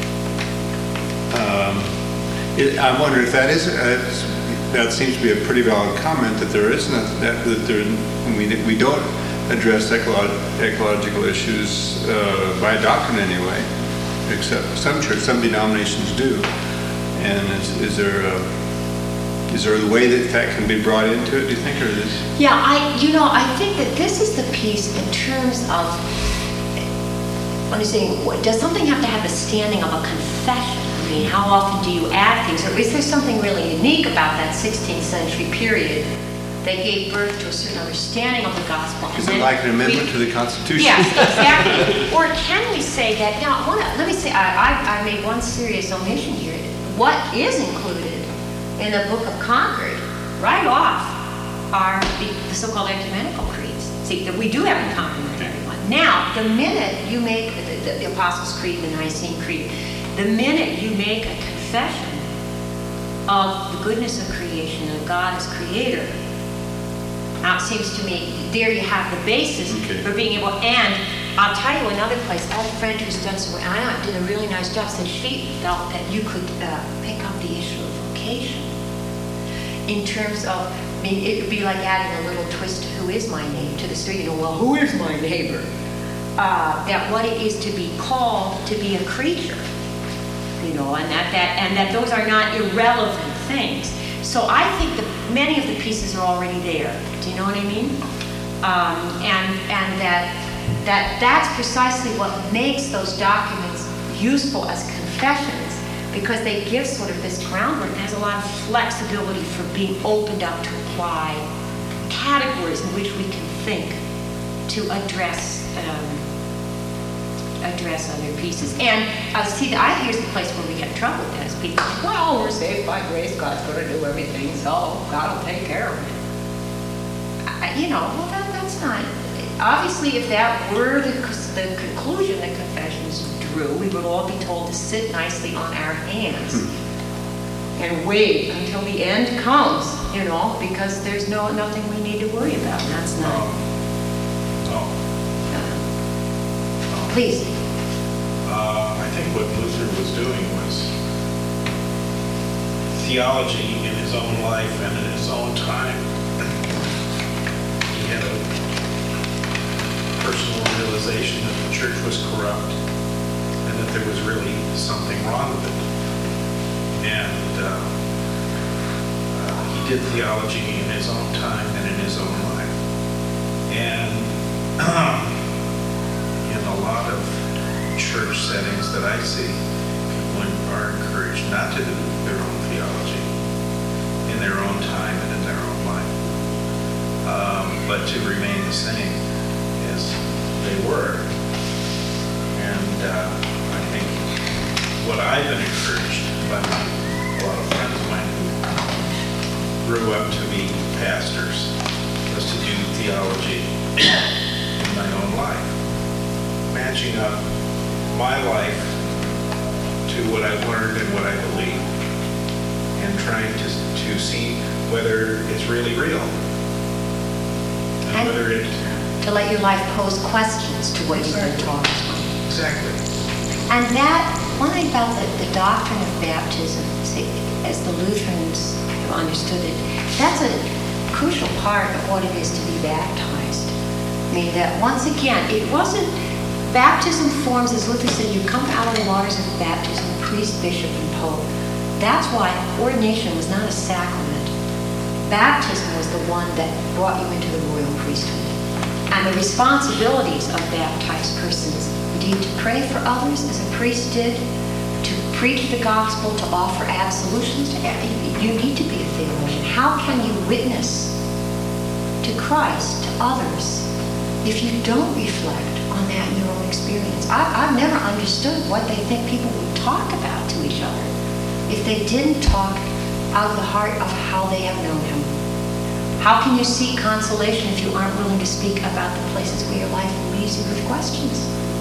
I wonder if that seems to be a pretty valid comment, that there isn't we don't address ecological issues by doctrine anyway, except some denominations do. And is there a way that can be brought into it, do you think, or this? Yeah, I think that this is the piece in terms of, when you're saying, does something have to have the standing of a confession? I mean, how often do you add things? Or is there something really unique about that 16th century period They gave birth to a certain understanding of the gospel. Is it like an amendment to the Constitution? Yes, exactly. Or can we say that, now, let me say, I made one serious omission here. What is included in the Book of Concord, right off, are the so-called ecumenical creeds. See, that we do have in common with everyone. Now, the minute you make the Apostles' Creed, the Nicene Creed, the minute you make a confession of the goodness of creation and God as creator, now it seems to me, there you have the basis for being able, and I'll tell you another place, I have a friend who's done some work, and I did a really nice job, said she felt that you could pick up the issue of vocation in terms of, I mean, it would be like adding a little twist to who is my neighbor to the story, you know, well, who is my neighbor? That what it is to be called to be a creature, you know, and that those are not irrelevant things. So I think that many of the pieces are already there. Do you know what I mean? And that's precisely what makes those documents useful as confessions, because they give sort of this groundwork. There's a lot of flexibility for being opened up to apply categories in which we can think to address other pieces. And see, here's the place where we get in trouble with that, is people think, well, we're saved by grace, God's going to do everything, so God will take care of it. You know, well, that's not, obviously, if that were the conclusion that confessions drew, we would all be told to sit nicely on our hands and wait until the end comes, you know, because there's nothing we need to worry about, and that's not. Please. I think what Luther was doing was theology in his own life and in his own time. He had a personal realization that the church was corrupt and that there was really something wrong with it. And he did theology in his own time and in his own life. And in a lot of church settings that I see, people are encouraged not to do their own theology in their own time and in their own life, but to remain the same as they were. And I think what I've been encouraged by a lot of friends of mine who grew up to be pastors was to do theology in my own life, matching up my life to what I've learned and what I believe, and trying to see whether it's really real, and whether it... To let your life pose questions to what you've been taught. Exactly. And that, one thing about the doctrine of baptism, as the Lutherans have understood it, that's a crucial part of what it is to be baptized. I mean, that once again, it wasn't... Baptism forms, as Luther said, you come out of the waters of baptism, priest, bishop, and pope. That's why ordination was not a sacrament. Baptism was the one that brought you into the royal priesthood. And the responsibilities of baptized persons, indeed, to pray for others, as a priest did, to preach the gospel, to offer absolutions. You need to be a theologian. How can you witness to Christ, to others, if you don't reflect on that in your own experience? I've never understood what they think people would talk about to each other if they didn't talk out of the heart of how they have known him. How can you seek consolation if you aren't willing to speak about the places where your life leaves you with questions?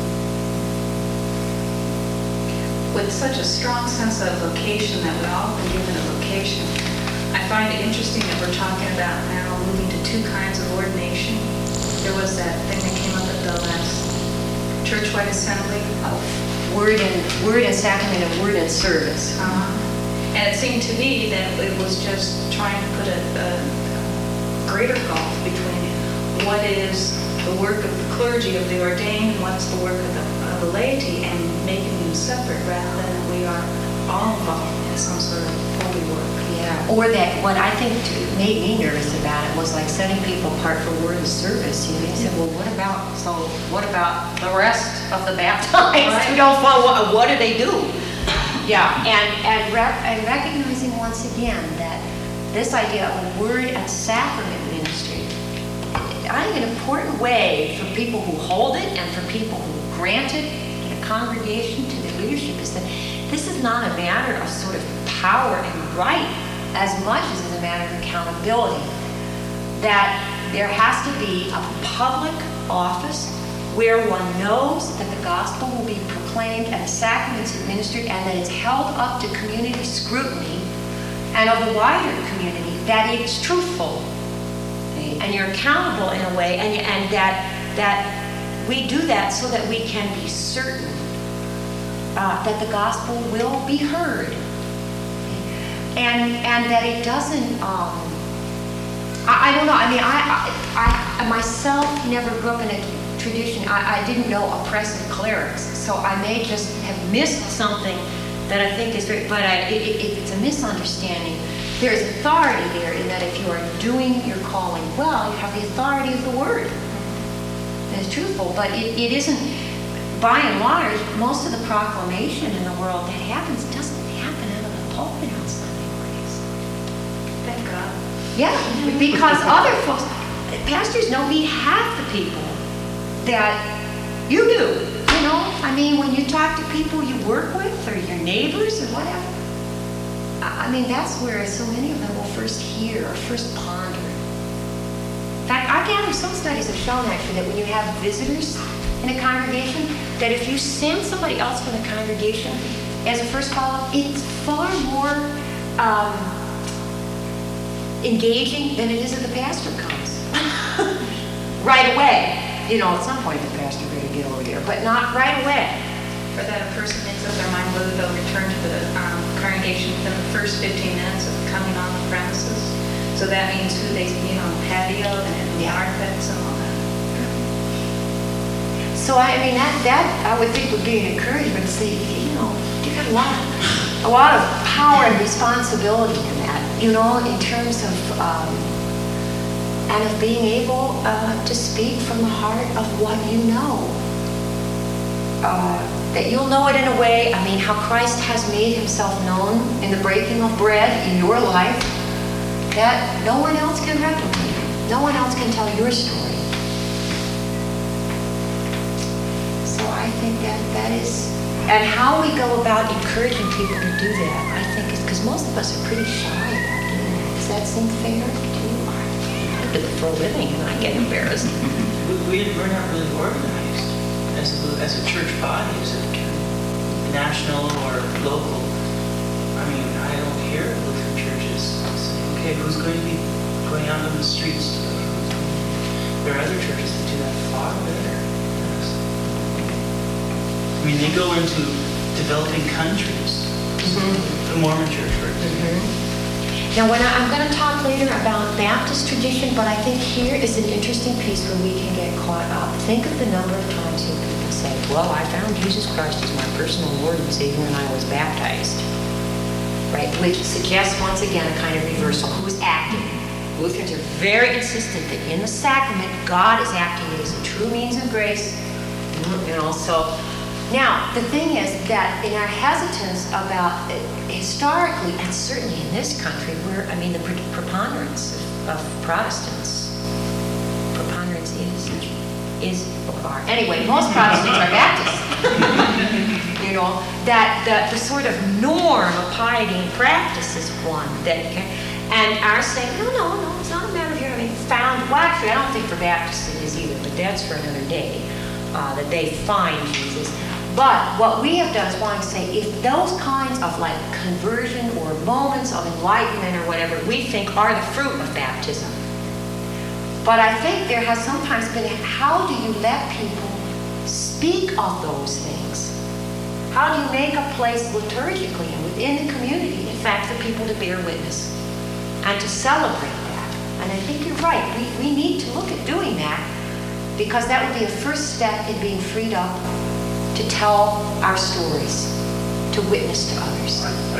With such a strong sense of vocation, that we've all been given a vocation, I find it interesting that we're talking about now moving to two kinds of ordination. There was that thing that came up at the last church-wide assembly of word and sacrament and word and service. And it seemed to me that it was just trying to put a greater gulf between what is the work of the clergy, of the ordained, and what's the work of the laity, and making them separate rather than that we are all involved in some sort of holy work. Yeah, or that what I think made me nervous about it was like setting people apart for word and service. You know, you said, well, what about the rest of the baptized? Right. Who don't follow? What do they do? Yeah, and recognizing once again that this idea of word and sacrament ministry. I think an important way for people who hold it and for people who grant it in a congregation to their leadership is that this is not a matter of sort of power and right as much as it's a matter of accountability. That there has to be a public office where one knows that the gospel will be proclaimed and the sacraments administered and that it's held up to community scrutiny and of the wider community, that it's truthful. Okay? And you're accountable in a way, and that we do that so that we can be certain that the gospel will be heard. Okay? And that it doesn't, I don't know, I mean, I myself never grew up in a tradition. I didn't know oppressive clerics, so I may just have missed something that I think is very, but it's a misunderstanding. There is authority there in that if you are doing your calling well, you have the authority of the word. And it's truthful, but it isn't, by and large, most of the proclamation in the world that happens doesn't happen out of the pulpit on Sunday mornings. Thank God. Yeah, because other folks, pastors don't meet half the people that you do. You know, I mean, when you talk to people you work with or your neighbors or whatever, I mean, that's where so many of them will first hear or first ponder. In fact, I gather some studies have shown actually that when you have visitors in a congregation, that if you send somebody else from the congregation as a first follow-up, it's far more engaging than it is if the pastor comes. Right away. You know, at some point the pastor better get over there, but not right away. For that, a person makes up their mind whether they'll return to the congregation within the first 15 minutes of coming on the premises. So that means who they see on the patio and the artifacts and all that. So I mean that I would think would be an encouragement to say, you know, you got a lot of power and responsibility in that, you know, in terms of and of being able to speak from the heart of what you know. That you'll know it in a way, I mean, how Christ has made himself known in the breaking of bread in your life, that no one else can replicate. No one else can tell your story. So I think that is, and how we go about encouraging people to do that, I think is, because most of us are pretty shy about doing that. Does that seem fair to you? I do it for a living and I get embarrassed. We're not really organized as a church body, as a national or local. I mean, I don't hear Lutheran churches saying, okay, who's going to be going out on the streets today? There are other churches that do that far better. I mean, they go into developing countries. The Mormon church, for example. Now, I'm going to talk later about Baptist tradition, but I think here is an interesting piece where we can get caught up. Think of the number of times that people say, well, I found Jesus Christ as my personal Lord and Savior when I was baptized. Right? Which suggests, once again, a kind of reversal. Who's acting? Lutherans are very insistent that in the sacrament, God is acting as a true means of grace. You know, so... Now, the thing is that in our hesitance about historically, and certainly in this country, where, I mean, the preponderance of Protestants, preponderance anyway, most Protestants are Baptists. You know, that the sort of norm of piety and practice is one that, and are saying, no, it's not a matter of your having found, well, actually, I don't think for Baptists it is either, but that's for another day, that they find Jesus. But what we have done is want to say, if those kinds of like conversion or moments of enlightenment or whatever we think are the fruit of baptism. But I think there has sometimes been, how do you let people speak of those things? How do you make a place liturgically and within the community, in fact, for people to bear witness and to celebrate that? And I think you're right. We need to look at doing that, because that would be a first step in being freed up to tell our stories, to witness to others.